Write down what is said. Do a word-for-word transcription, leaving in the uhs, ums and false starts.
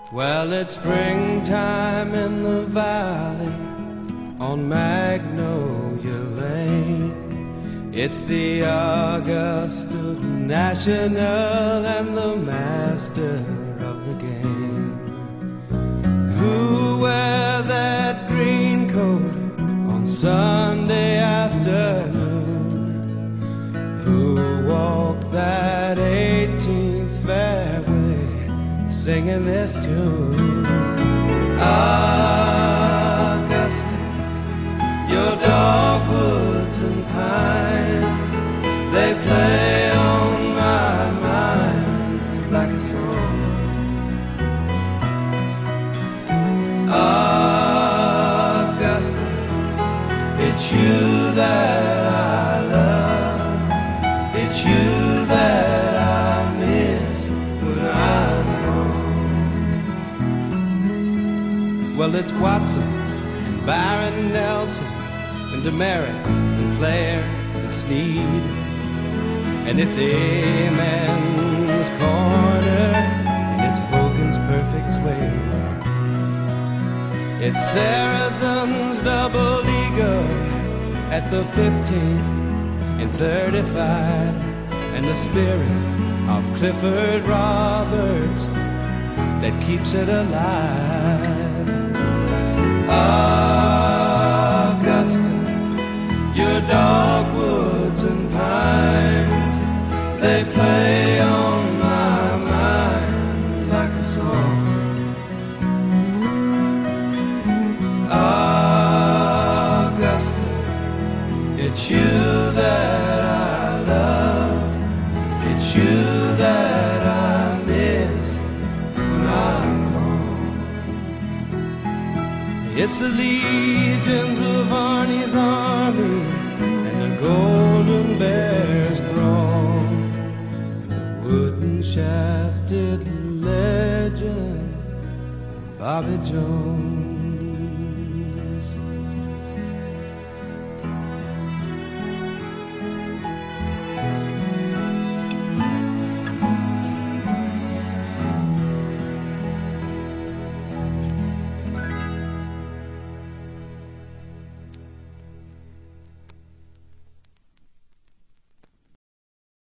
Well, it's springtime in the valley on Magnolia Lane. It's the Augusta National and the master of the game. Who wear that green coat on Sunday afternoon? Who walk that eighteenth fairway singing this tune? Augusta, your dogwoods and pines, they play on my mind like a song. Augusta, it's you that I love, it's you that I miss when I'm gone. Well, it's Watson and Byron Nelson and Demerit and Claire and Sneed, and it's Amen's Corner and it's Hogan's Perfect Swing. It's Sarazen's Double Eagle at the fifteenth and thirty-five, and the spirit of Clifford Roberts that keeps it alive. Augusta, your dogwoods and pines, they play on my mind like a song. Augusta, it's you that I love, it's you that I miss when I'm gone. It's the legions of Arnie's army and the Golden Bear's throng, the wooden shafted legend of Bobby Jones.